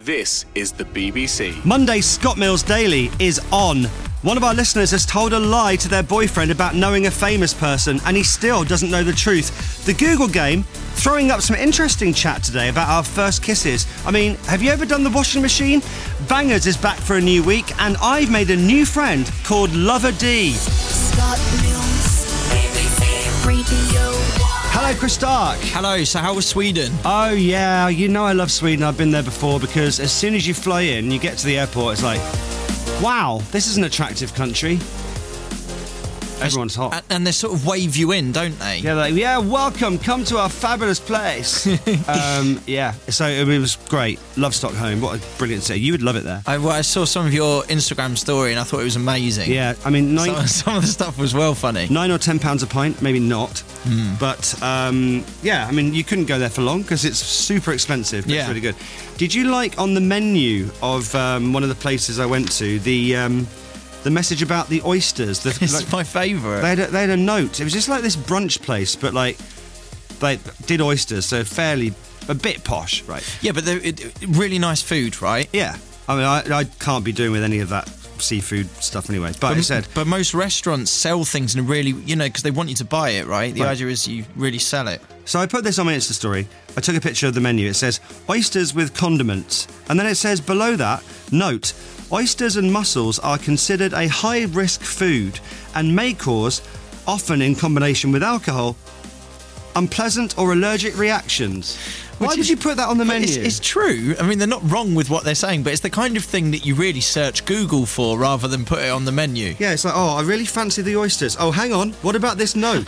This is the BBC. Monday Scott Mills Daily is on. One of our listeners has told a lie to their boyfriend about knowing a famous person, and he still doesn't know the truth. The Google game throwing up some interesting chat today about our first kisses. I mean, have you ever done the washing machine? Bangers is back for a new week, and I've made a new friend called Lover D. Scott Mills, BBC Radio 1. Hello, Chris Stark. Hello, so how was Sweden? Oh, yeah, you know I love Sweden. I've been there before because as soon as you fly in, you get to the airport, it's like, wow, this is an attractive country. Everyone's hot. And they sort of wave you in, don't they? Yeah, like, yeah, welcome, come to our fabulous place. Yeah, so it was great. Love Stockholm, what a brilliant city. You would love it there. I saw some of your Instagram story and I thought it was amazing. Yeah, I mean, some of the stuff was well funny. £9 or £10 a pint, maybe not. But, yeah, I mean, you couldn't go there for long because it's super expensive, but it's really good. Did you like on the menu of one of the places I went to, the message about the oysters? It's my favourite. They had a note. It was just like this brunch place, but like they did oysters, so a bit posh, right? Yeah, but really nice food, right? Yeah. I mean, I can't be doing with any of that seafood stuff anyway. But most restaurants sell things in a really, because they want you to buy it, right? The idea is you really sell it. So I put this on my Insta story. I took a picture of the menu. It says oysters with condiments, and then it says below that, note: oysters and mussels are considered a high-risk food and may cause, often in combination with alcohol, unpleasant or allergic reactions. Why would you put that on the menu? It's true. I mean, they're not wrong with what they're saying, but it's the kind of thing that you really search Google for rather than put it on the menu. Yeah, it's like, oh, I really fancy the oysters. Oh, hang on, what about this note?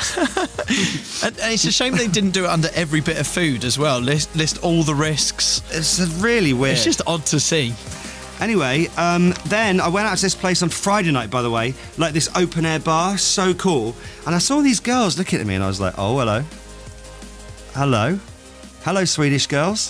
and it's a shame they didn't do it under every bit of food as well. List all the risks. It's really weird. It's just odd to see. Anyway, then I went out to this place on Friday night, by the way, like this open-air bar, so cool. And I saw these girls looking at me and I was like, oh, hello. Hello. Hello, Swedish girls.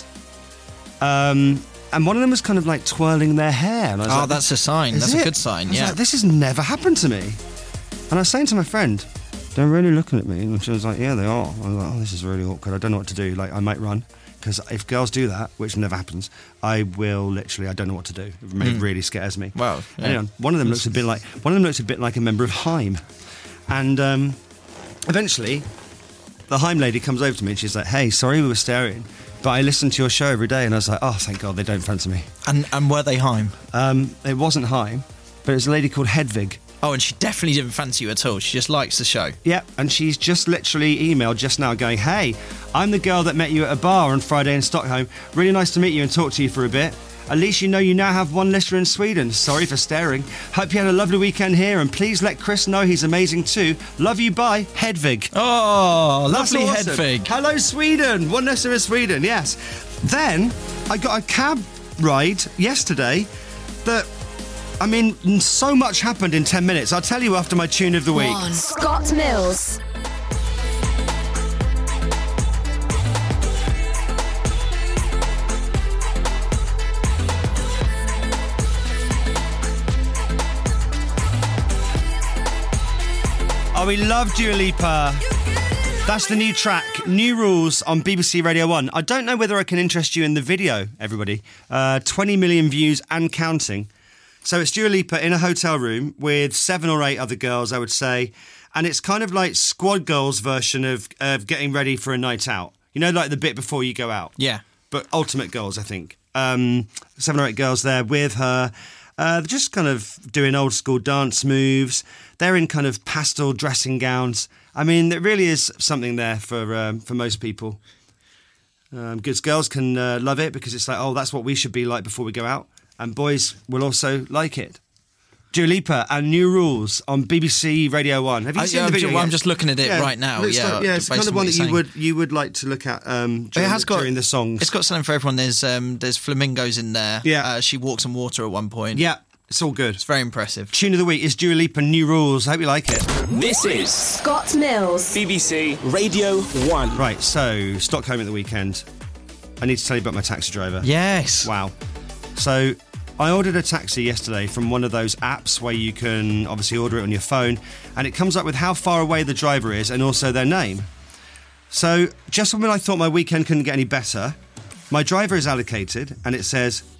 And one of them was kind of like twirling their hair. And I was like, that's a sign. That's a good sign, yeah. Like, this has never happened to me. And I was saying to my friend, they're really looking at me. And she was like, yeah, they are. I was like, oh, this is really awkward. I don't know what to do. Like, I might run. Because if girls do that, which never happens, I will literally, I don't know what to do. It really scares me. Wow. Yeah. Anyway, one of them looks a bit like a member of Haim. And eventually, the Haim lady comes over to me and she's like, hey, sorry we were staring, but I listen to your show every day. And I was like, oh, thank God they don't fancy me. And were they Haim? It wasn't Haim, but it was a lady called Hedvig. Oh, and she definitely didn't fancy you at all. She just likes the show. Yeah, and she's just literally emailed just now going, hey, I'm the girl that met you at a bar on Friday in Stockholm. Really nice to meet you and talk to you for a bit. At least you know you now have one listener in Sweden. Sorry for staring. Hope you had a lovely weekend here, and please let Chris know he's amazing too. Love you, bye, Hedvig. Oh, lovely awesome. Hedvig. Hello, Sweden. One listener in Sweden, yes. Then I got a cab ride yesterday that... I mean, so much happened in 10 minutes. I'll tell you after my tune of the week. Scott Mills. Oh, we love Dua Lipa. That's the new track, New Rules, on BBC Radio 1. I don't know whether I can interest you in the video, everybody. 20 million views and counting. So it's Dua Lipa in a hotel room with 7 or 8 other girls, I would say. And it's kind of like Squad Girls' version of getting ready for a night out. You know, like the bit before you go out. Yeah. But Ultimate Girls, I think. 7 or 8 girls there with her. They're just kind of doing old school dance moves. They're in kind of pastel dressing gowns. I mean, there really is something there for most people. Because girls can love it because it's like, oh, that's what we should be like before we go out. And boys will also like it. Dua Lipa and New Rules on BBC Radio 1. Have you seen the video? I'm just looking at it right now. It's the kind of one that you would like to look at during the songs. It's got something for everyone. There's flamingos in there. Yeah. She walks on water at one point. Yeah, it's all good. It's very impressive. Tune of the week is Dua Lipa, New Rules. I hope you like it. This is Scott Mills. BBC Radio 1. Right, so Stockholm at the weekend. I need to tell you about my taxi driver. Yes. Wow. So I ordered a taxi yesterday from one of those apps where you can obviously order it on your phone, and it comes up with how far away the driver is and also their name. So just when I thought my weekend couldn't get any better, my driver is allocated and it says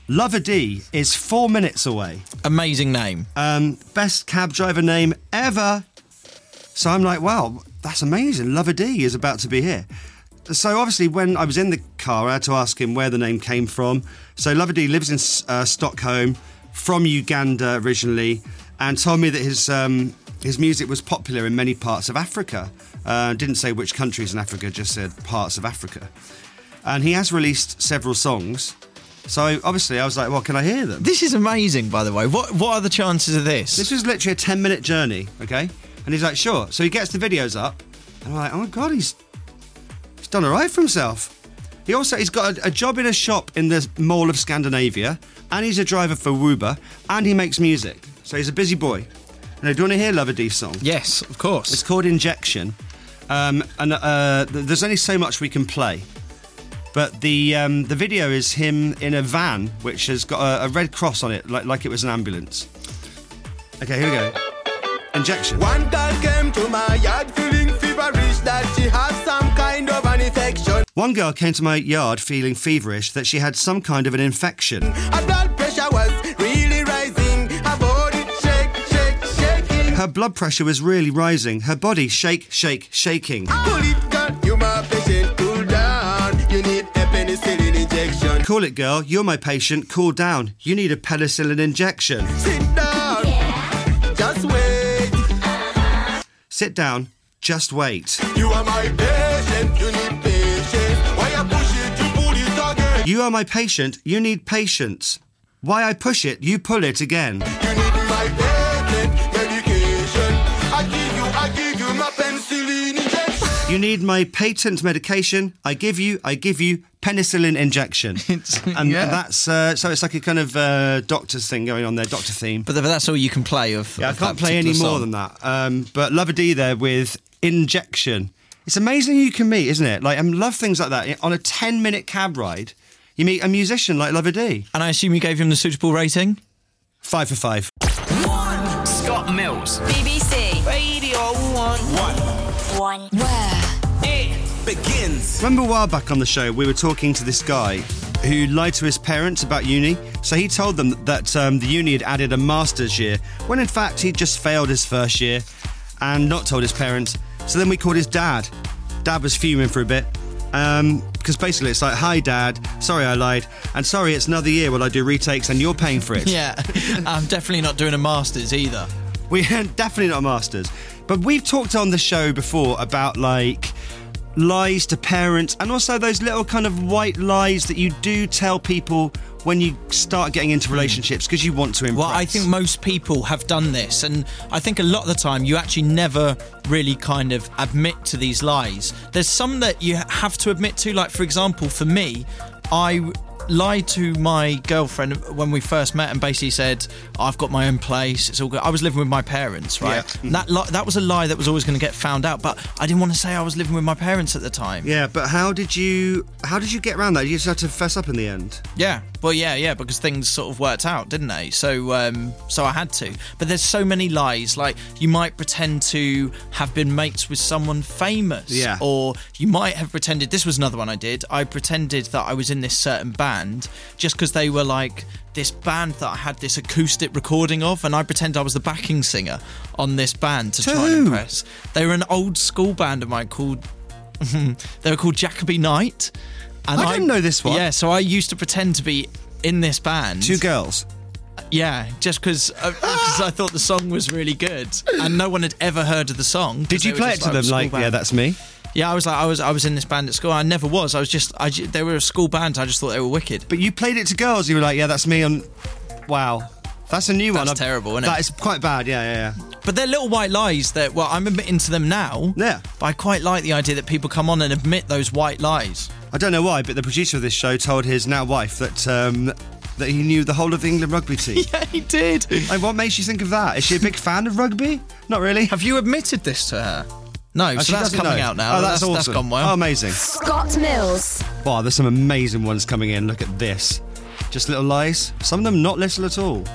Lover D is 4 minutes away. Amazing name. Best cab driver name ever. So I'm like, wow, that's amazing. Lover D is about to be here. So obviously when I was in the car, I had to ask him where the name came from. So Lover D lives in Stockholm, from Uganda originally, and told me that his music was popular in many parts of Africa. Didn't say which countries in Africa, just said parts of Africa. And he has released several songs. So obviously I was like, well, can I hear them? This is amazing, by the way. What are the chances of this? This was literally a 10-minute journey, okay? And he's like, sure. So he gets the videos up, and I'm like, oh my God, he's done all right for himself. He's got a job in a shop in the Mall of Scandinavia, and he's a driver for Uber, and he makes music. So he's a busy boy. Now, do you want to hear Lover D's song? Yes, of course. It's called Injection, and there's only so much we can play. But the video is him in a van, which has got a red cross on it, like it was an ambulance. Okay, here we go. Injection. One girl came to my yard feeling feverish that she has some kind of an infection. One girl came to my yard feeling feverish that she had some kind of an infection. Her blood pressure was really rising. Her body shaking. Her blood pressure was really rising. Her body shaking. Cool it, girl, you my patient, cool down. You need a penicillin injection. Cool it, girl, you're my patient, cool down. You need a penicillin injection. Sit down, just wait. Sit down, just wait. You are my patient, you need patience. Why I push it, you pull it again. You are my patient, you need patience. Why I push it, you pull it again. You need my patent medication. I give you my penicillin injection. You need my patent medication. I give you penicillin injection. That's so it's like a kind of doctor's thing going on there, doctor theme. But that's all you can play of. Yeah, of I can't that play any particular more song. than that. But Lover D there with Injection. It's amazing who you can meet, isn't it? Like, I love things like that. On a 10-minute cab ride, you meet a musician like Lover D. And I assume you gave him the suitable rating? 5 for 5. Scott Mills. BBC Radio 1. Where? It begins. Remember a while back on the show, we were talking to this guy who lied to his parents about uni. So he told them that the uni had added a master's year, when in fact he'd just failed his first year and not told his parents. So then we called his dad. Dad was fuming for a bit. Because basically it's like, hi Dad, sorry I lied, and sorry it's another year while I do retakes and you're paying for it. Yeah, I'm definitely not doing a master's either. We're definitely not masters. But we've talked on the show before about like lies to parents, and also those little kind of white lies that you do tell people when you start getting into relationships because you want to impress. Well, I think most people have done this, and I think a lot of the time you actually never really kind of admit to these lies. There's some that you have to admit to, like for example, for me, I lied to my girlfriend when we first met and basically said, I've got my own place, it's all good. I was living with my parents, right? Yeah. That was a lie that was always going to get found out, but I didn't want to say I was living with my parents at the time. Yeah, but how did you get around that? You just had to fess up in the end. Yeah, well, yeah, because things sort of worked out, didn't they? So I had to. But there's so many lies. Like, you might pretend to have been mates with someone famous. Yeah. Or you might have pretended, this was another one I did, I pretended that I was in this certain band just because they were like this band that I had this acoustic recording of, and I pretended I was the backing singer on this band to try and impress. They were an old school band of mine called... they were called Jacoby Night. And I didn't know this one. Yeah, so I used to pretend to be in this band. 2 girls. Yeah, just because I thought the song was really good, and no one had ever heard of the song. Did you play it to them like, yeah, that's me? Yeah, I was in this band at school. I never was. They were a school band. I just thought they were wicked. But you played it to girls. You were like, yeah, that's me. Wow, that's a new one. That's terrible, isn't it? That is quite bad. Yeah. But they're little white lies that, well, I'm admitting to them now. Yeah. But I quite like the idea that people come on and admit those white lies. I don't know why, but the producer of this show told his now wife that he knew the whole of the England rugby team. Yeah, he did. And what makes you think of that? Is she a big fan of rugby? Not really. Have you admitted this to her? No, Oh, so she that's doesn't coming know. out now. Oh, that's awesome. That's gone well. Oh, amazing. Scott Mills. Wow, there's some amazing ones coming in. Look at this. Just little lies. Some of them not little at all.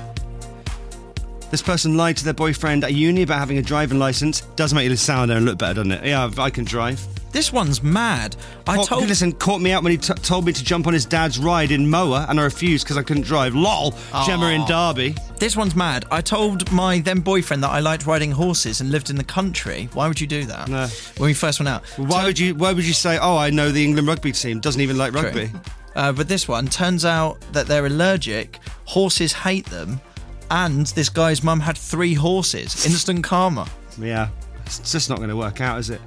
This person lied to their boyfriend at uni about having a driving licence. Does make you sound and look better, doesn't it? Yeah, I can drive. This one's mad. Listen, caught me out when he told me to jump on his dad's ride in Moa, and I refused because I couldn't drive. LOL, Gemma in Derby. This one's mad. I told my then boyfriend that I liked riding horses and lived in the country. Why would you do that? No. When we first went out. Why would you say, oh, I know the England rugby team, doesn't even like rugby? True. But this one, turns out that they're allergic, horses hate them, and this guy's mum had 3 horses. Instant karma. Yeah, it's just not going to work out, is it?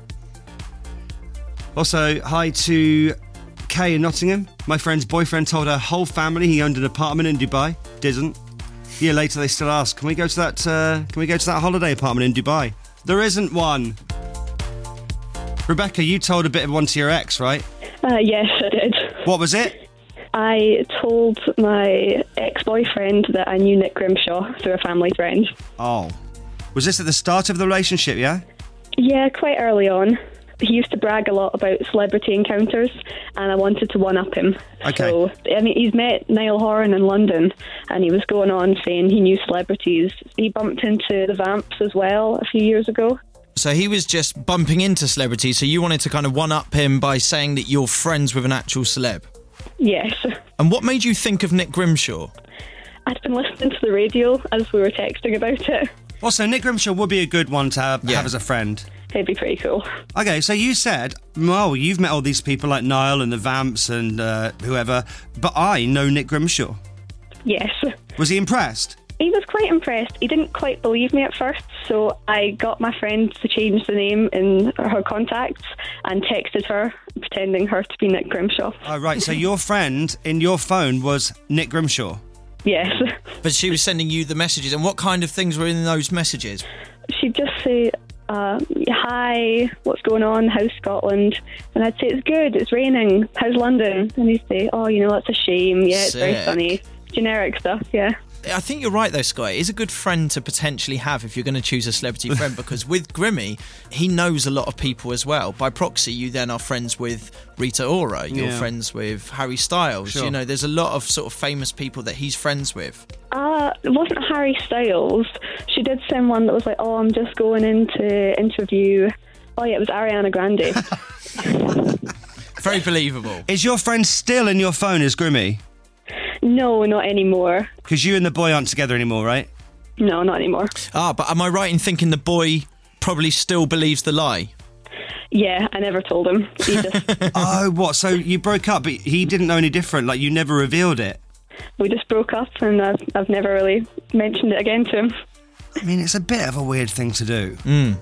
Also, hi to Kay in Nottingham. My friend's boyfriend told her whole family he owned an apartment in Dubai. Didn't. A year later, they still ask, can we go to that holiday apartment in Dubai? There isn't one. Rebecca, you told a bit of one to your ex, right? Yes, I did. What was it? I told my ex-boyfriend that I knew Nick Grimshaw through a family friend. Oh. Was this at the start of the relationship, yeah? Yeah, quite early on. He used to brag a lot about celebrity encounters, and I wanted to one-up him. Okay. So, I mean, he's met Niall Horan in London, and he was going on saying he knew celebrities. He bumped into the Vamps as well a few years ago. So he was just bumping into celebrities, so you wanted to kind of one-up him by saying that you're friends with an actual celeb? Yes. And what made you think of Nick Grimshaw? I'd been listening to the radio as we were texting about it. Also, Nick Grimshaw would be a good one to have as a friend. It'd be pretty cool. Okay, so you said, well, you've met all these people like Niall and the Vamps and whoever, but I know Nick Grimshaw. Yes. Was he impressed? He was quite impressed. He didn't quite believe me at first, so I got my friend to change the name in her contacts and texted her, pretending her to be Nick Grimshaw. Oh, right, so your friend in your phone was Nick Grimshaw? Yes. But she was sending you the messages, and what kind of things were in those messages? She'd just say, hi, what's going on, how's Scotland? And I'd say, it's good, it's raining, how's London? And he'd say, oh, that's a shame, yeah, it's very sunny. Generic stuff, yeah. I think you're right though, Scott. It is a good friend to potentially have if you're going to choose a celebrity friend, because with Grimmy, he knows a lot of people as well. By proxy, you then are friends with Rita Ora, you're friends with Harry Styles. Sure. There's a lot of sort of famous people that he's friends with. It wasn't Harry Styles. She did send one that was like, oh, I'm just going in to interview. Oh yeah, it was Ariana Grande. Very believable. Is your friend still in your phone as Grimmy? No, not anymore. Because you and the boy aren't together anymore, right? No, not anymore. But am I right in thinking the boy probably still believes the lie? Yeah, I never told him. He just... Oh, what? So you broke up, but he didn't know any different? Like, you never revealed it? We just broke up, and I've never really mentioned it again to him. I mean, it's a bit of a weird thing to do.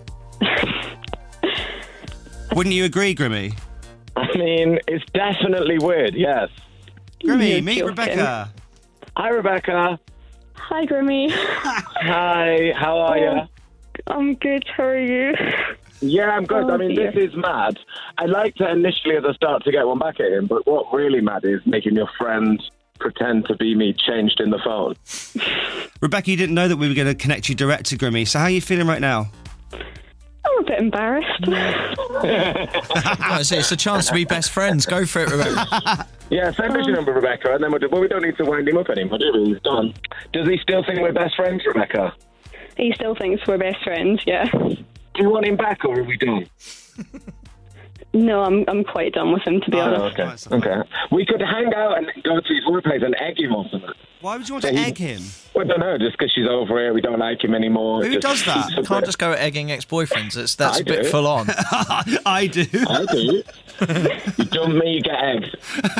Wouldn't you agree, Grimmy? I mean, it's definitely weird, yes. Grimmy, You're meet joking. Rebecca. Hi, Rebecca. Hi, Grimmy. Hi, how are you? I'm good, how are you? Yeah, I'm good. Oh, I mean, dear. this is mad. I liked it initially at the start to get one back at him, but what really mad is making your friend pretend to be me changed in the phone. Rebecca, you didn't know that we were going to connect you direct to Grimmy, so how are you feeling right now? I'm a bit embarrassed. It's a chance to be best friends. Go for it, Rebecca. Yeah, send us your number, Rebecca, and then we don't need to wind him up anymore, do we? He's done. Does he still think we're best friends, Rebecca? He still thinks we're best friends, yeah. Do you want him back, or are we done? No, I'm quite done with him, to be honest. Okay. We could hang out and go to his workplace and egg him or something. Why would you want to egg him? Well, I don't know, just because she's over it, we don't like him anymore. Who does that? You can't just go egging ex-boyfriends. That's I a bit do. full on. I do. I do. You dump me, you get eggs.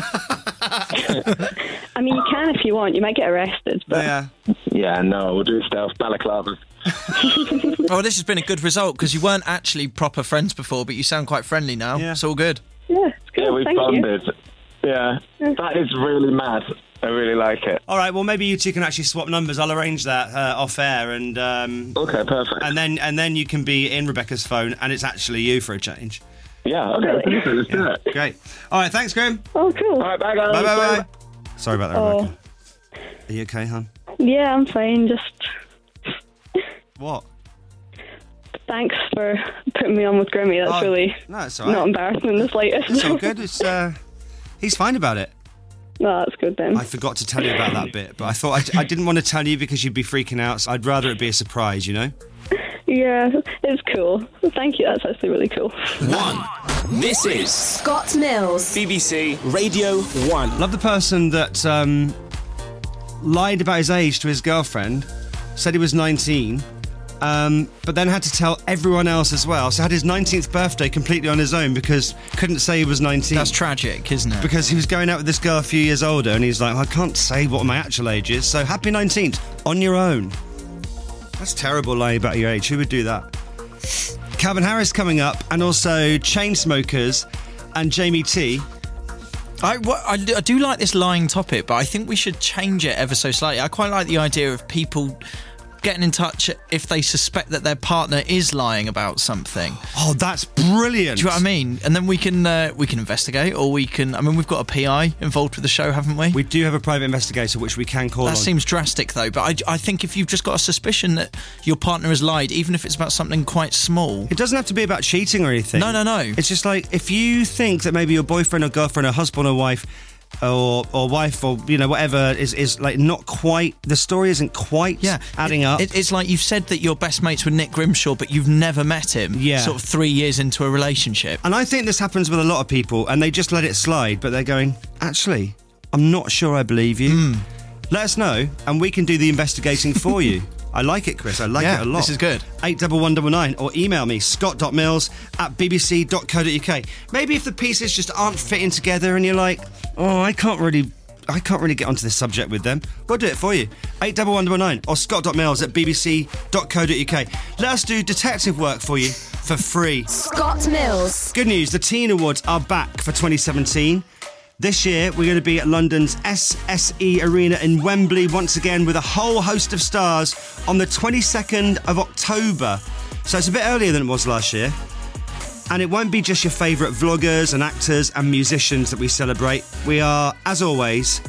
I mean, you can if you want. You might get arrested, but... Yeah. Yeah, no, we'll do stealth balaclavas. Well, this has been a good result because you weren't actually proper friends before, but you sound quite friendly now. Yeah. It's all good. Yeah, it's good. Yeah, we've Thank you. bonded. Yeah, that is really mad. I really like it. All right, well, maybe you two can actually swap numbers. I'll arrange that off air, and Okay, perfect. and then you can be in Rebecca's phone, and it's actually you for a change. Yeah, okay, Really? perfect. Let's do it. Great. All right, thanks, Grim. Oh, cool. All right, bye, guys. Bye, bye, bye. Sorry about that, Oh. Rebecca. Are you okay, hon? Yeah, I'm fine. Just What? thanks for putting me on with Grimmy. That's really No, it's all right. not embarrassing in the slightest. It's all good. It's he's fine about it. No, that's good then. I forgot to tell you about that bit, but I thought I didn't want to tell you because you'd be freaking out. So I'd rather it be a surprise, you know? Yeah, it's cool. Thank you. That's actually really cool. 1. This is Scott Mills. BBC Radio 1. Love the person that lied about his age to his girlfriend, said he was 19, but then had to tell everyone else as well. So had his 19th birthday completely on his own because couldn't say he was 19. That's tragic, isn't it? Because he was going out with this girl a few years older and he's like, I can't say what my actual age is, so happy 19th, on your own. That's terrible, lying about your age. Who would do that? Calvin Harris coming up, and also Chainsmokers and Jamie T. I do like this lying topic, but I think we should change it ever so slightly. I quite like the idea of people getting in touch if they suspect that their partner is lying about something. Oh, that's brilliant. Do you know what I mean? And then we can investigate, or we can... I mean, we've got a PI involved with the show, haven't we? We do have a private investigator, which we can call on. That seems drastic, though, but I think if you've just got a suspicion that your partner has lied, even if it's about something quite small... It doesn't have to be about cheating or anything. No. It's just like, if you think that maybe your boyfriend or girlfriend or husband or wife... Or wife, or whatever is like not quite. The story isn't quite adding up. It's like you've said that you're best mates with Nick Grimshaw, but you've never met him. Yeah, sort of 3 years into a relationship. And I think this happens with a lot of people, and they just let it slide. But they're going, actually, I'm not sure I believe you. Let us know, and we can do the investigating for you. I like it, Chris. I like it a lot. This is good. 81199, or email me, scott.mills@bbc.co.uk. Maybe if the pieces just aren't fitting together and you're like, oh, I can't really get onto this subject with them, we'll do it for you. 81199 or scott.mills@bbc.co.uk. Let us do detective work for you for free. Scott Mills. Good news, the Teen Awards are back for 2017. This year, we're going to be at London's SSE Arena in Wembley once again with a whole host of stars on the 22nd of October. So it's a bit earlier than it was last year. And it won't be just your favourite vloggers and actors and musicians that we celebrate. We are, as always,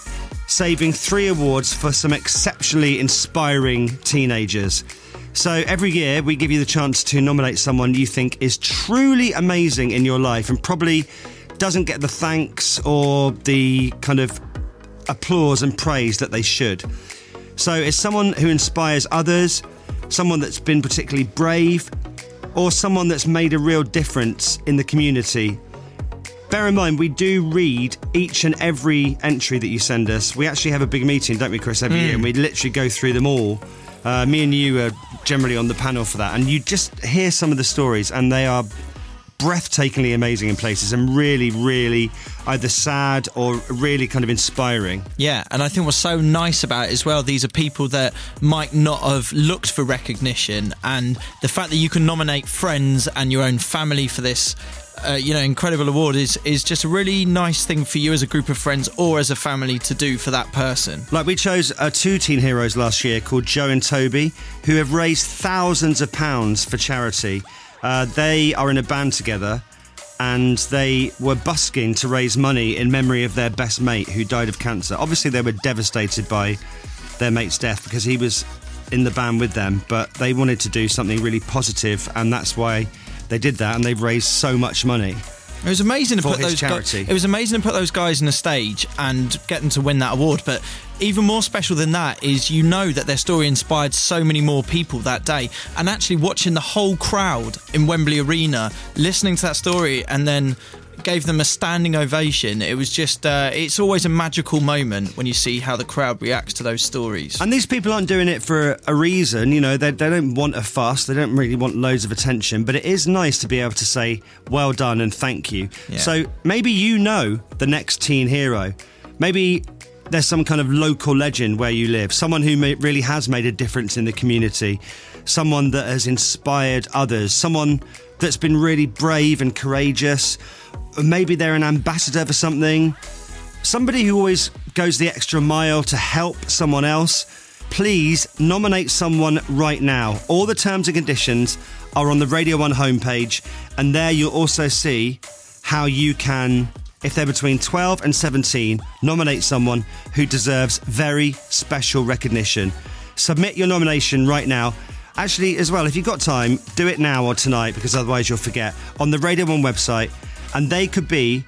saving 3 awards for some exceptionally inspiring teenagers. So every year, we give you the chance to nominate someone you think is truly amazing in your life and probably doesn't get the thanks or the kind of applause and praise that they should. So it's someone who inspires others, someone that's been particularly brave, or someone that's made a real difference in the community. Bear in mind, we do read each and every entry that you send us. We actually have a big meeting, don't we, Chris, every year, and we literally go through them all. Me and you are generally on the panel for that, and you just hear some of the stories, and they are breathtakingly amazing in places and really, really either sad or really kind of inspiring. Yeah, and I think what's so nice about it as well, these are people that might not have looked for recognition, and the fact that you can nominate friends and your own family for this incredible award is just a really nice thing for you as a group of friends or as a family to do for that person. Like, we chose 2 teen heroes last year called Joe and Toby, who have raised thousands of pounds for charity. They are in a band together, and they were busking to raise money in memory of their best mate who died of cancer. Obviously, they were devastated by their mate's death because he was in the band with them, but they wanted to do something really positive, and that's why they did that, and they've raised so much money. It was amazing to for put his those charity. It was amazing to put those guys on a stage and get them to win that award. But even more special than that is that their story inspired so many more people that day. And actually watching the whole crowd in Wembley Arena listening to that story and then gave them a standing ovation. It was just, it's always a magical moment when you see how the crowd reacts to those stories. And these people aren't doing it for a reason, they don't want a fuss, they don't really want loads of attention, but it is nice to be able to say, well done and thank you. Yeah. So maybe the next teen hero. Maybe there's some kind of local legend where you live, someone who really has made a difference in the community, someone that has inspired others, someone that's been really brave and courageous. Maybe they're an ambassador for something, somebody who always goes the extra mile to help someone else. Please nominate someone right now. All the terms and conditions are on the Radio 1 homepage, and there you'll also see how you can, if they're between 12 and 17, nominate someone who deserves very special recognition. Submit your nomination right now. Actually, as well, if you've got time, do it now or tonight, because otherwise you'll forget, on the Radio 1 website. And they could be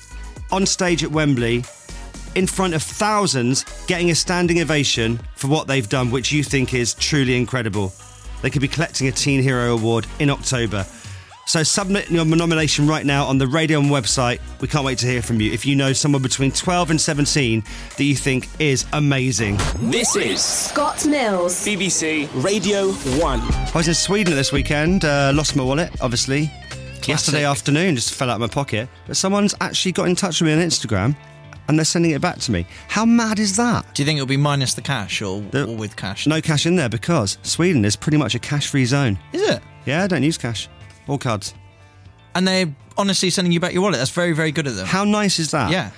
on stage at Wembley in front of thousands getting a standing ovation for what they've done, which you think is truly incredible. They could be collecting a Teen Hero Award in October. So submit your nomination right now on the Radio 1 website. We can't wait to hear from you. If you know someone between 12 and 17 that you think is amazing. This is Scott Mills. BBC Radio 1. I was in Sweden this weekend, lost my wallet, obviously. Yesterday afternoon, just fell out of my pocket. But someone's actually got in touch with me on Instagram and they're sending it back to me. How mad is that? Do you think it'll be minus the cash or with cash? No cash in there because Sweden is pretty much a cash-free zone. Is it? Yeah, I don't use cash. All cards. And they're honestly sending you back your wallet. That's very, very good of them. How nice is that? Yeah.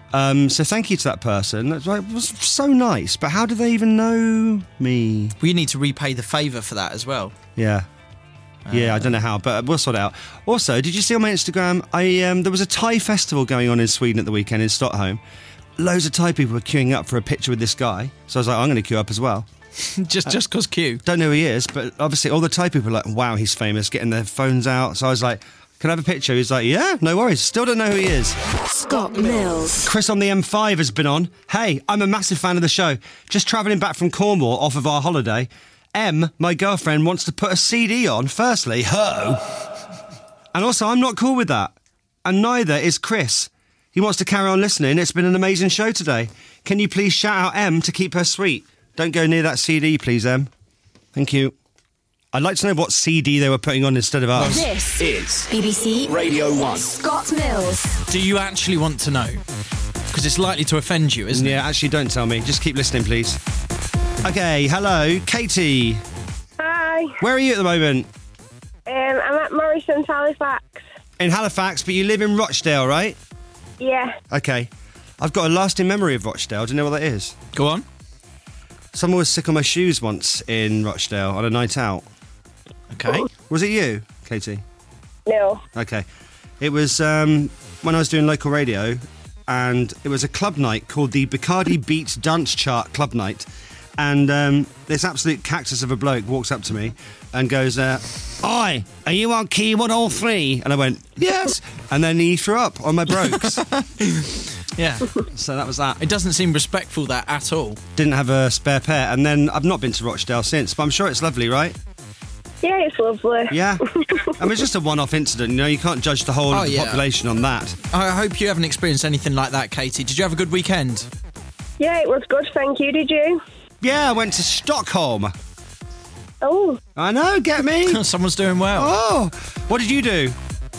So thank you to that person. It was so nice. But how do they even know me? We need to repay the favour for that as well. Yeah. Yeah, I don't know how, but we'll sort it out. Also, did you see on my Instagram, there was a Thai festival going on in Sweden at the weekend in Stockholm. Loads of Thai people were queuing up for a picture with this guy. So I was like, I'm going to queue up as well. just cause queue. Don't know who he is, but obviously all the Thai people are like, wow, he's famous, getting their phones out. So I was like, can I have a picture? He's like, yeah, no worries. Still don't know who he is. Scott Mills. Chris on the M5 has been on. Hey, I'm a massive fan of the show. Just travelling back from Cornwall off of our holiday. Em, my girlfriend, wants to put a CD on. Firstly, ho. And also, I'm not cool with that. And neither is Chris. He wants to carry on listening. It's been an amazing show today. Can you please shout out Em to keep her sweet? Don't go near that CD, please, Em. Thank you. I'd like to know what CD they were putting on instead of us. This is BBC Radio 1. Scott Mills. Do you actually want to know? Because it's likely to offend you, isn't it? Yeah, actually, don't tell me. Just keep listening, please. Okay, hello, Katie. Hi. Where are you at the moment? I'm at Morrison's, Halifax. In Halifax, but you live in Rochdale, right? Yeah. Okay. I've got a lasting memory of Rochdale. Do you know what that is? Go on. Someone was sick on my shoes once in Rochdale on a night out. Okay. Was it you, Katie? No. Okay. It was when I was doing local radio, and it was a club night called the Bacardi Beat Dance Chart Club Night. And this absolute cactus of a bloke walks up to me and goes, "Oi, are you on key 103?" And I went, "Yes." And then he threw up on my brogues. Yeah. So that was that. It doesn't seem respectful, that, at all. Didn't have a spare pair. And then I've not been to Rochdale since, but I'm sure it's lovely, right? Yeah, it's lovely. Yeah. I mean, it's just a one-off incident, you know, you can't judge the whole of the population on that. I hope you haven't experienced anything like that, Katie. Did you have a good weekend? Yeah, it was good, thank you. Did you? Yeah, I went to Stockholm. Oh. I know, get me? Someone's doing well. Oh, what did you do?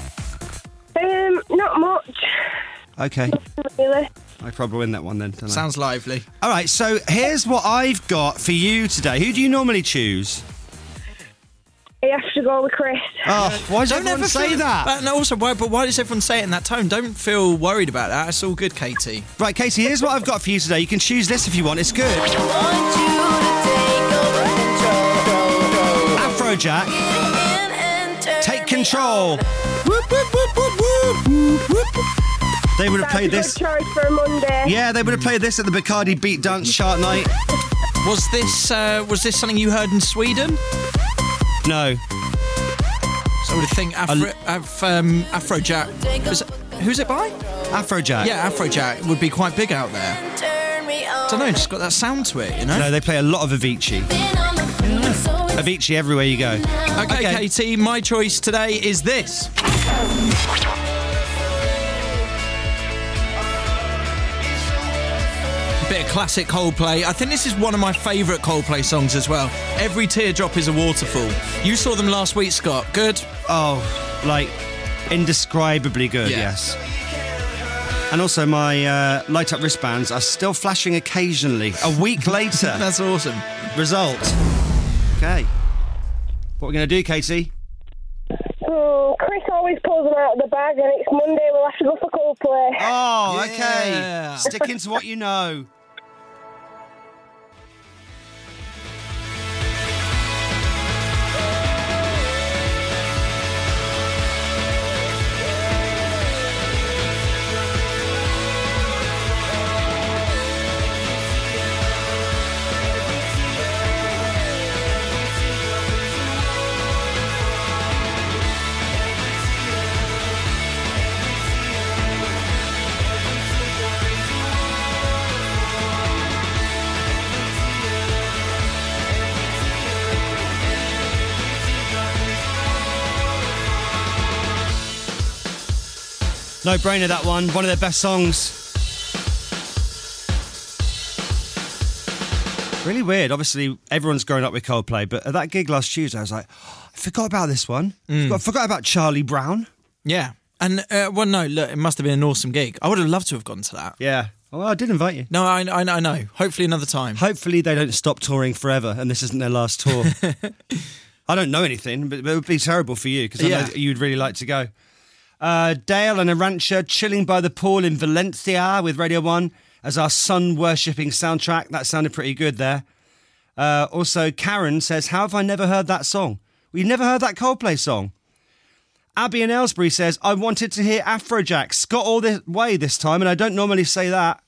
Not much. Okay. Really. I probably win that one then, don't I? Sounds lively. All right, so here's what I've got for you today. Who do you normally choose? You have to go with Chris. Oh, why does Don't everyone ever say feel, that? But no, also, but why does everyone say it in that tone? Don't feel worried about that. It's all good, Katie. Right, Katie, here's what I've got for you today. You can choose this if you want. It's good. Afrojack. Take control. Whoop, whoop, whoop, whoop, whoop, whoop, whoop. They would have played this. Good choice for a Monday. Yeah, they would have played this at the Bacardi Beat Dance Chart night. Was this something you heard in Sweden? No. So I would think Afrojack. Who's it by? Afrojack. Yeah, Afrojack would be quite big out there. Don't know, just got that sound to it, you know? No, they play a lot of Avicii. Avicii everywhere you go. Okay, Katie, my choice today is this. Bit of classic Coldplay. I think this is one of my favourite Coldplay songs as well. Every teardrop is a waterfall. You saw them last week, Scott. Good? Oh, like, indescribably good, Yeah. yes. And also my light up wristbands are still flashing occasionally. A week later. That's awesome. Result. Okay. What are we going to do, Katie? Oh, Chris always pulls them out of the bag, and it's Monday. We'll have to go for Coldplay. Oh, Yeah. okay. Sticking to what you know. No-brainer, that one. One of their best songs. Really weird. Obviously, everyone's grown up with Coldplay, but at that gig last Tuesday, I was like, I forgot about this one. I forgot about Charlie Brown. Yeah. And, no, look, it must have been an awesome gig. I would have loved to have gone to that. Yeah. Well, I did invite you. No, I know. Hopefully another time. Hopefully they don't stop touring forever and this isn't their last tour. I don't know anything, but it would be terrible for you because I know that you'd really like to go. Dale and Arantxa chilling by the pool in Valencia with Radio 1 as our sun-worshipping soundtrack. That sounded pretty good there. Also, Karen says, how have I never heard that song? Well, you never heard that Coldplay song? Abby in Aylesbury says, I wanted to hear Afrojack. Got all the way this time, and I don't normally say that.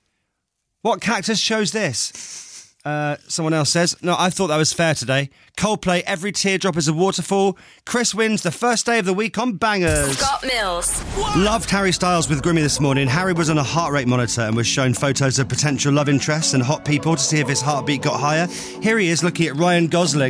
What cactus chose this? Someone else says, no, I thought that was fair today. Coldplay, Every Teardrop is a Waterfall. Chris wins the first day of the week on Bangers. Scott Mills. Loved Harry Styles with Grimmy this morning. Harry was on a heart rate monitor and was shown photos of potential love interests and hot people to see if his heartbeat got higher. Here he is looking at Ryan Gosling.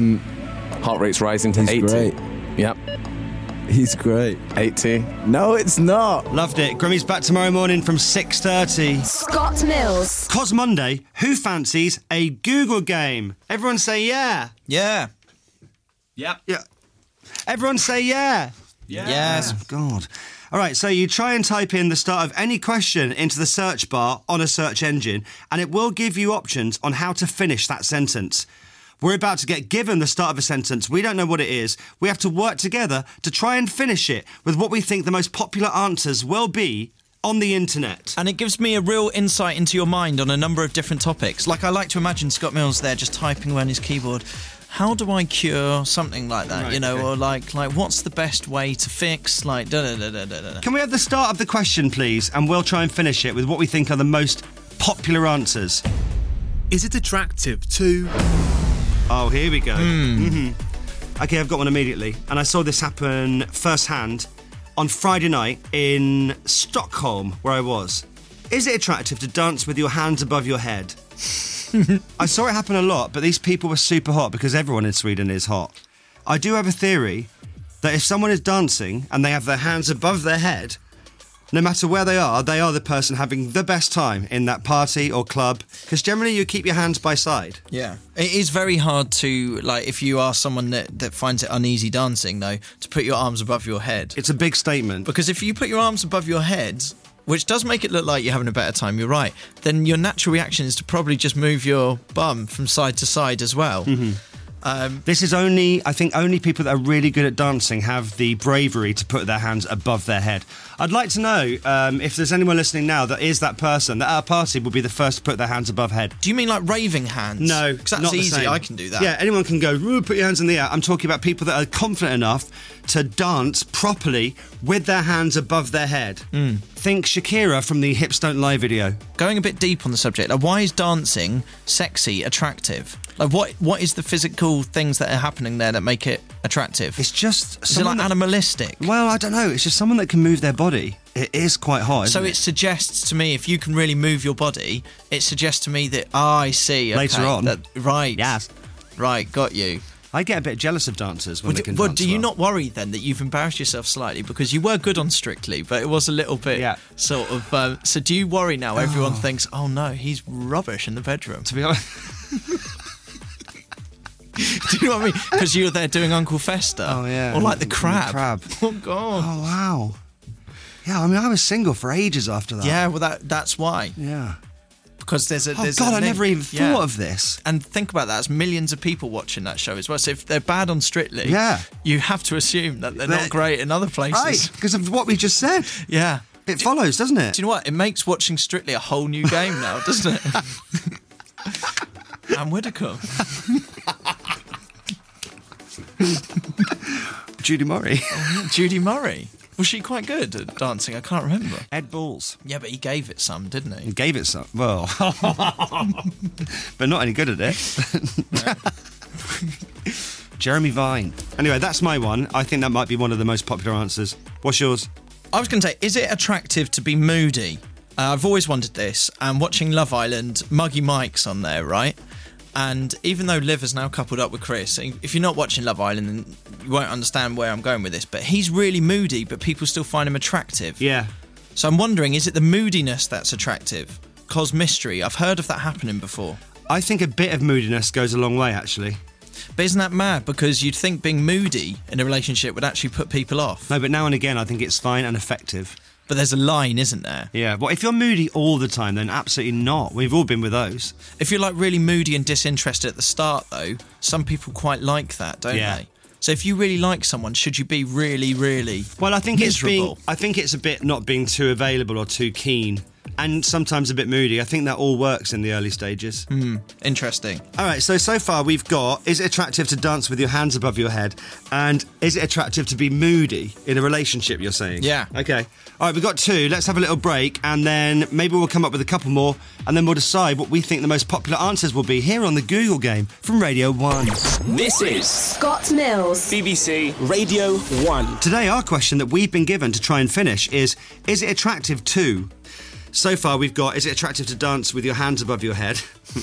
Heart rate's rising to 80. He's great. Yep. He's great. 80. No, it's not. Loved it. Grimmy's back tomorrow morning from 6:30. Scott Mills. Cos Monday, who fancies a Google game? Everyone say yeah. Yeah. Yep. Yeah. Everyone say yeah. Yes. Oh, God. All right, so you try and type in the start of any question into the search bar on a search engine, and it will give you options on how to finish that sentence. We're about to get given the start of a sentence. We don't know what it is. We have to work together to try and finish it with what we think the most popular answers will be on the internet. And it gives me a real insight into your mind on a number of different topics. Like, I like to imagine Scott Mills there just typing away on his keyboard. How do I cure something like that, Right, okay. or like what's the best way to fix, like, da-da-da-da-da-da. Can we have the start of the question, please? And we'll try and finish it with what we think are the most popular answers. Is it attractive to... Oh, here we go. Okay, I've got one immediately. And I saw this happen firsthand on Friday night in Stockholm, where I was. Is it attractive to dance with your hands above your head? I saw it happen a lot, but these people were super hot because everyone in Sweden is hot. I do have a theory that if someone is dancing and they have their hands above their head, no matter where they are the person having the best time in that party or club, because generally you keep your hands by side. Yeah. It is very hard to, like, if you are someone that finds it uneasy dancing, though, to put your arms above your head. It's a big statement. Because if you put your arms above your head, which does make it look like you're having a better time, you're right, then your natural reaction is to probably just move your bum from side to side as well. This is only people that are really good at dancing have the bravery to put their hands above their head. I'd like to know if there's anyone listening now that is that person that at a party will be the first to put their hands above head. Do you mean like raving hands? No, because that's not the easy. same. I can do that. Yeah, anyone can go, "Ooh, put your hands in the air." I'm talking about people that are confident enough to dance properly with their hands above their head. Think Shakira from the Hips Don't Lie video. Going a bit deep on the subject, like, why is dancing sexy attractive? Like, what is the physical things that are happening there that make it attractive? It's just Is it like animalistic? Well, I don't know. It's just someone that can move their body. It is quite hot, isn't So it suggests to me, if you can really move your body, it suggests to me that, I see. Okay, Later on. Right. Yes. Right, got you. I get a bit jealous of dancers when they can dance do you well. not worry then that you've embarrassed yourself slightly? Because you were good on Strictly, but it was a little bit sort of... so do you worry now everyone thinks, oh no, he's rubbish in the bedroom? To be honest... Do you know what I mean? Because you were there doing Uncle Fester. Oh, yeah. Or like the crab. The crab. Oh, God. Oh, wow. Yeah, I mean, I was single for ages after that. Yeah, well, that's why. Yeah. Because there's a... Oh, God, I never even thought of this. And think about that, there's millions of people watching that show as well. So if they're bad on Strictly, you have to assume that they're not great in other places. Right, because of what we just said. Yeah. It follows, doesn't it? Do you know what? It makes watching Strictly a whole new game now, doesn't it? Anne Widdecombe. Judy Murray. Judy Murray. Was she quite good at dancing? I can't remember. Ed Balls. Yeah, but he gave it some, didn't he? He gave it some. Well, but not any good at it. Jeremy Vine. Anyway, that's my one. I think that might be one of the most popular answers. What's yours? I was going to say, is it attractive to be moody? I've always wondered this. And watching Love Island, Muggy Mike's on there, right? And even though Liv has now coupled up with Chris, if you're not watching Love Island, then you won't understand where I'm going with this, but he's really moody, but people still find him attractive. Yeah. So I'm wondering, is it the moodiness that's attractive? Cos mystery. I've heard of that happening before. I think a bit of moodiness goes a long way, actually. But isn't that mad? Because you'd think being moody in a relationship would actually put people off. No, but now and again, I think it's fine and effective. But there's a line, isn't there? Yeah, well, if you're moody all the time, then absolutely not. We've all been with those. If you're like really moody and disinterested at the start, though, some people quite like that, don't they? So if you really like someone, should you be really, really Well, I think miserable? I think it's a bit not being too available or too keen, and sometimes a bit moody. I think that all works in the early stages. Interesting. All right, so far we've got, is it attractive to dance with your hands above your head? And is it attractive to be moody in a relationship, you're saying? Yeah. Okay. All right, we've got 2. Let's have a little break, and then maybe we'll come up with a couple more, and then we'll decide what we think the most popular answers will be here on the Google Game from Radio 1. This is Scott Mills, BBC Radio 1. Today, our question that we've been given to try and finish is it attractive to... So far, we've got, is it attractive to dance with your hands above your head?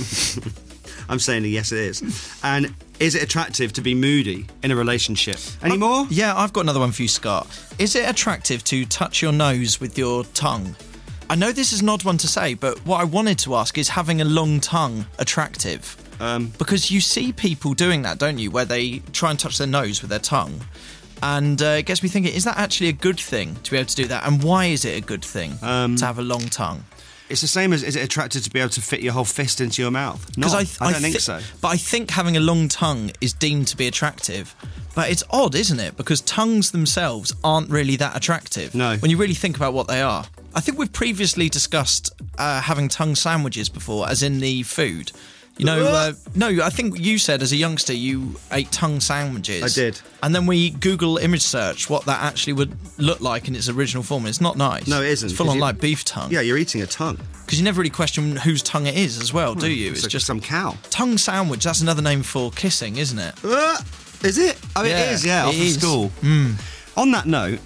I'm saying yes, it is. And is it attractive to be moody in a relationship? Any more? Yeah, I've got another one for you, Scott. Is it attractive to touch your nose with your tongue? I know this is an odd one to say, but what I wanted to ask is having a long tongue attractive? Because you see people doing that, don't you, where they try and touch their nose with their tongue. And it gets me thinking, is that actually a good thing to be able to do that? And why is it a good thing to have a long tongue? It's the same as, is it attractive to be able to fit your whole fist into your mouth? No, I don't think so. But I think having a long tongue is deemed to be attractive. But it's odd, isn't it? Because tongues themselves aren't really that attractive. No. When you really think about what they are. I think we've previously discussed having tongue sandwiches before, as in the food. You know, no, I think you said as a youngster you ate tongue sandwiches. I did. And then we Google image search what that actually would look like in its original form. It's not nice. No, it isn't. It's full on like beef tongue. Yeah, you're eating a tongue. Because you never really question whose tongue it is as well, do you? It's just some cow. Tongue sandwich, that's another name for kissing, isn't it? Is it? Oh, Yeah, it is, yeah, it off of is. school. On that note,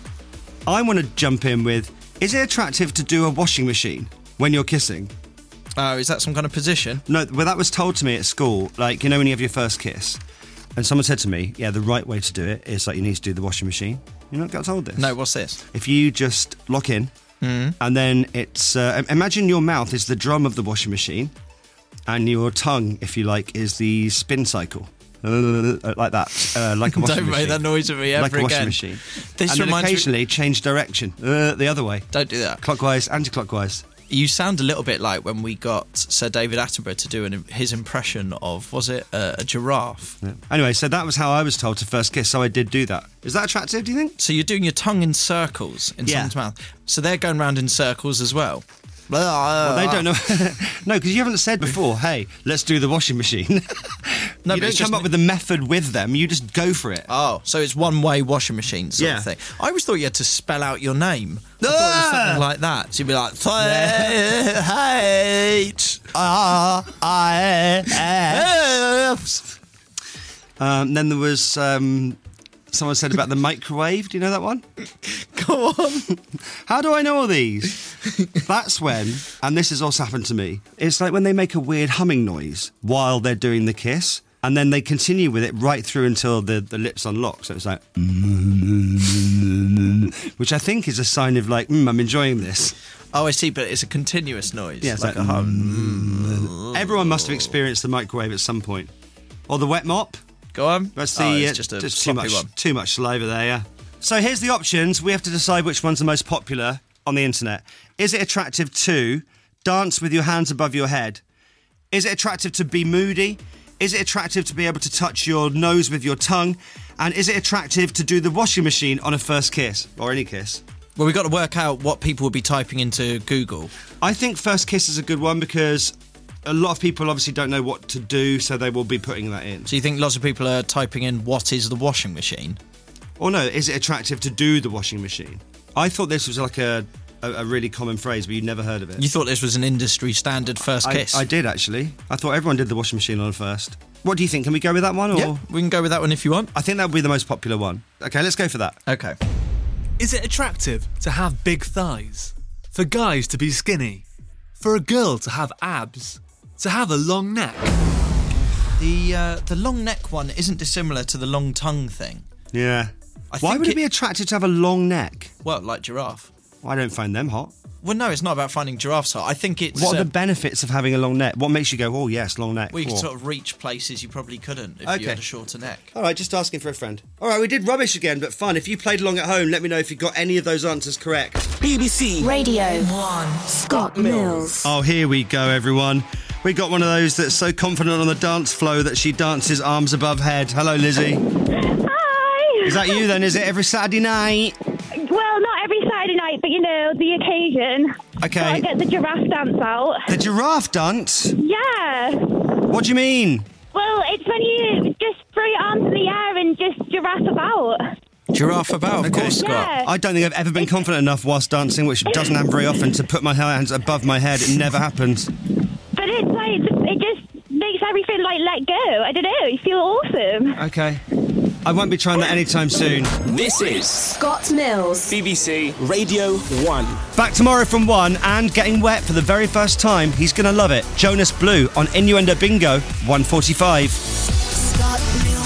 I want to jump in with, is it attractive to do a washing machine when you're kissing? Oh, is that some kind of position? No, well, that was told to me at school. Like, you know when you have your first kiss? And someone said to me, yeah, the right way to do it is like you need to do the washing machine. You not got told this? No, what's this? If you just lock in, and then it's... imagine your mouth is the drum of the washing machine, and your tongue, if you like, is the spin cycle. Like that. Like a washing machine. Don't make that noise at me ever like a washing again. machine. This and then reminds me- occasionally change direction. The other way. Don't do that. Clockwise, anti-clockwise. You sound a little bit like when we got Sir David Attenborough to do his impression of, was it a giraffe? Yeah. Anyway, so that was how I was told to first kiss, so I did do that. Is that attractive, do you think? So you're doing your tongue in circles in someone's mouth. So they're going round in circles as well. Well, they don't know. No, because you haven't said before, hey, let's do the washing machine. No, you but don't it's come just- up with the method with them, you just go for it. Oh, so it's one-way washing machine sort of thing. I always thought you had to spell out your name. I thought it was something like that. So you'd be like, H-I-F. Then there was... someone said about the microwave. Do you know that one? Go on. How do I know all these? That's when, and this has also happened to me, it's like when they make a weird humming noise while they're doing the kiss, and then they continue with it right through until the lips unlock. So it's like... which I think is a sign of like, I'm enjoying this. Oh, I see, but it's a continuous noise. Yeah, it's like like a hum. Everyone must have experienced the microwave at some point. Or the wet mop. Go on. That's it's just a sloppy one. Too much saliva there, yeah. So here's the options. We have to decide which one's the most popular on the internet. Is it attractive to dance with your hands above your head? Is it attractive to be moody? Is it attractive to be able to touch your nose with your tongue? And is it attractive to do the washing machine on a first kiss? Or any kiss? Well, we've got to work out what people will be typing into Google. I think first kiss is a good one because a lot of people obviously don't know what to do, so they will be putting that in. So you think lots of people are typing in, what is the washing machine? Or no, is it attractive to do the washing machine? I thought this was like a really common phrase, but you'd never heard of it. You thought this was an industry standard first kiss? I did, actually. I thought everyone did the washing machine on first. What do you think? Can we go with that one? Or? Yeah, we can go with that one if you want. I think that would be the most popular one. Okay, let's go for that. Okay. Is it attractive to have big thighs? For guys to be skinny? For a girl to have abs? To have a long neck? The long neck one isn't dissimilar to the long tongue thing. Yeah. Why think would it be attractive to have a long neck? Well, like giraffe. I don't find them hot. Well, no, it's not about finding giraffes hot. I think it's... What are the benefits of having a long neck? What makes you go, oh, yes, long neck? Well, you can sort of reach places you probably couldn't if you had a shorter neck. All right, just asking for a friend. All right, we did rubbish again, but fun. If you played along at home, let me know if you got any of those answers correct. BBC Radio 1. Scott Mills. Oh, here we go, everyone. We got one of those that's so confident on the dance floor that she dances arms above head. Hello, Lizzie. Hi. Is that you, then? Is it every Saturday night? Well, not every Saturday night, but, the occasion. Okay. Gotta get the giraffe dance out. The giraffe dance? Yeah. What do you mean? Well, it's when you just throw your arms in the air and just giraffe about. Giraffe about, of course, Scott. Yeah. I don't think I've ever been confident enough whilst dancing, which doesn't happen very often, to put my hands above my head. It never happens. But it's like, it just makes everything like let go. I don't know, you feel awesome. Okay. I won't be trying that anytime soon. This is Scott Mills. BBC Radio 1. Back tomorrow from 1 and getting wet for the very first time. He's going to love it. Jonas Blue on Innuendo Bingo, 1:45. Scott Mills.